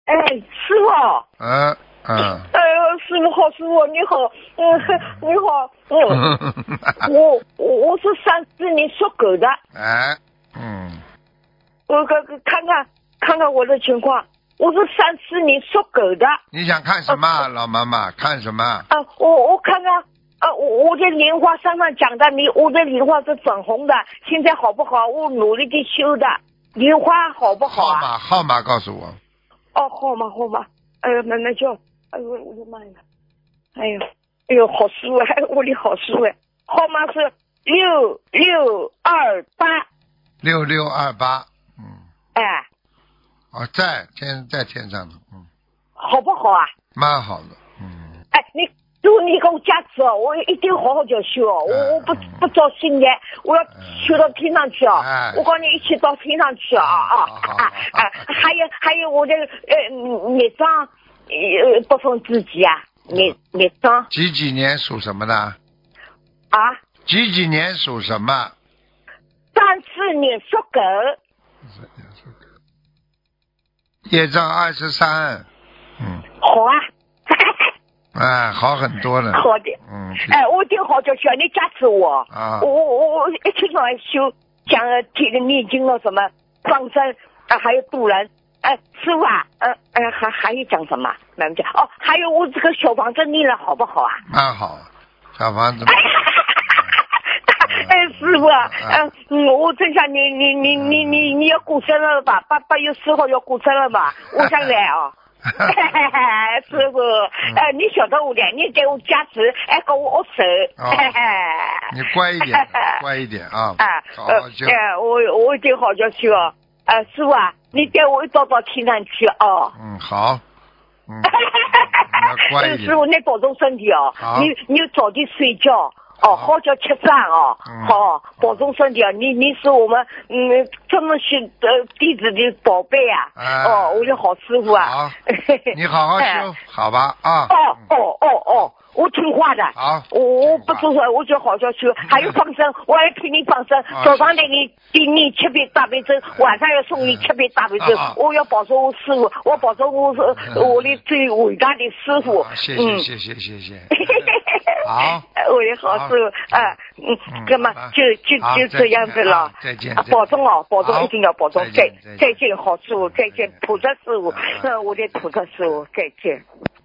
师傅。师傅好，师傅你好，你好，我是34年属狗的。我看看我的情况，我是34年属狗的。 你想看什么，老妈妈？看什么？ 我看看。我的莲花上讲的，我的莲花是粉红的，现在好不好？我努力的修的，莲花好不好啊？ 号码告诉我。 号码。那叫，我的妈呀！哎呦，好师傅，我的好师傅，号码是6628。 6628。在天上的。 好不好啊？ 蛮好的。 如果你给我加持哦，我一定好好叫修哦，我不造新的，我要修到天上去哦。我跟你一起到天上去还有我的孽障不分自己啊，孽障。 几年属什么的？几年属什么 ？34年属狗。 业障23。 好啊。 好很多了。 好的。我一定好叫修，你加持我。我一天到晚修，讲这个念经了什么放生还有渡人。师傅还有讲什么？还有我这个小房子念了好不好啊？ 蛮好，小房子。 师傅我正想你要过生了吧？8月4号要过生了吧？我想来啊。师傅，你晓得我的，你给我加持，给我握手。 你乖一点啊！好好修。 我一定好好修。师傅你带我一道到天上去哦。 好。乖一点。师傅，你保重身体哦。你早点睡觉。好叫吃饭哦。好，保重身体啊！你是我们这么些弟子的宝贝啊！我的好师傅啊！ 好，你好好修，好吧啊！ 我听话的。 好， 我不做错，我就好好修。还有放生，我要替你放生。早上给你7杯大悲咒，晚上要送你7杯大悲咒。我要保重我师傅，我保重我的最伟大的师傅。 谢谢。好， 我的好师傅干嘛就这样子了。 再见。 保重哦，保重，一定要保重。再见，好师傅，再见，菩萨师傅，我的菩萨师傅，再见。